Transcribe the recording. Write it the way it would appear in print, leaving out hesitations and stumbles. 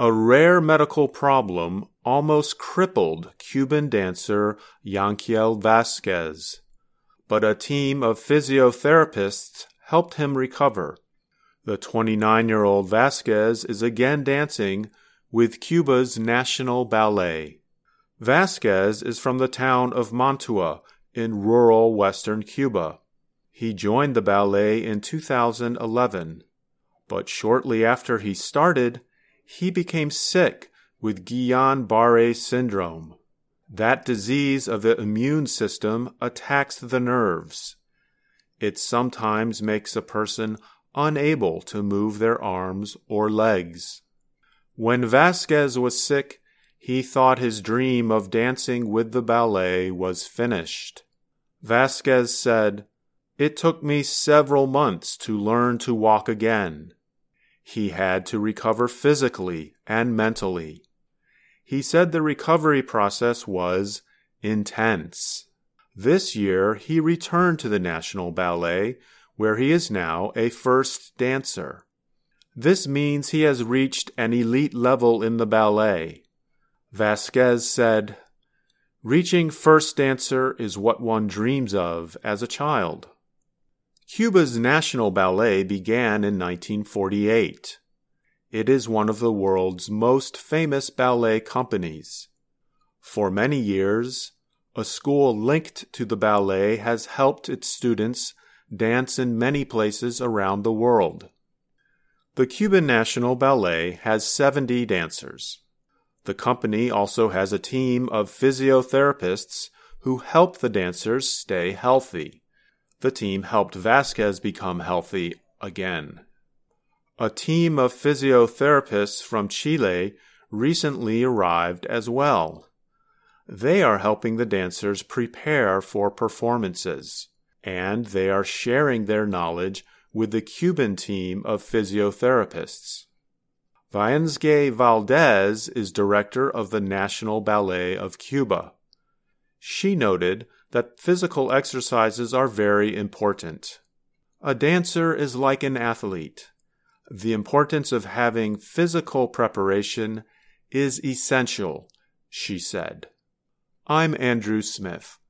A rare medical problem almost crippled Cuban dancer Yanquiel Vasquez, but a team of physiotherapists helped him recover. The 29-year-old Vasquez is again dancing with Cuba's national ballet. Vasquez is from the town of Mantua in rural western Cuba. He joined the ballet in 2011, but shortly after he started, he became sick with Guillain-Barré syndrome. That disease of the immune system attacks the nerves. It sometimes makes a person unable to move their arms or legs. When Vasquez was sick, he thought his dream of dancing with the ballet was finished. Vasquez said, "It took me several months to learn to walk again." He had to recover physically and mentally. He said the recovery process was intense. This year, he returned to the National Ballet, where he is now a first dancer. This means he has reached an elite level in the ballet. Vasquez said, "Reaching first dancer is what one dreams of as a child." Cuba's National Ballet began in 1948. It is one of the world's most famous ballet companies. For many years, a school linked to the ballet has helped its students dance in many places around the world. The Cuban National Ballet has 70 dancers. The company also has a team of physiotherapists who help the dancers stay healthy. The team helped Vasquez become healthy again. A team of physiotherapists from Chile recently arrived as well. They are helping the dancers prepare for performances, and they are sharing their knowledge with the Cuban team of physiotherapists. Vaensge Valdez is director of the National Ballet of Cuba. She noted that physical exercises are very important. A dancer is like an athlete. The importance of having physical preparation is essential, she said. I'm Andrew Smith.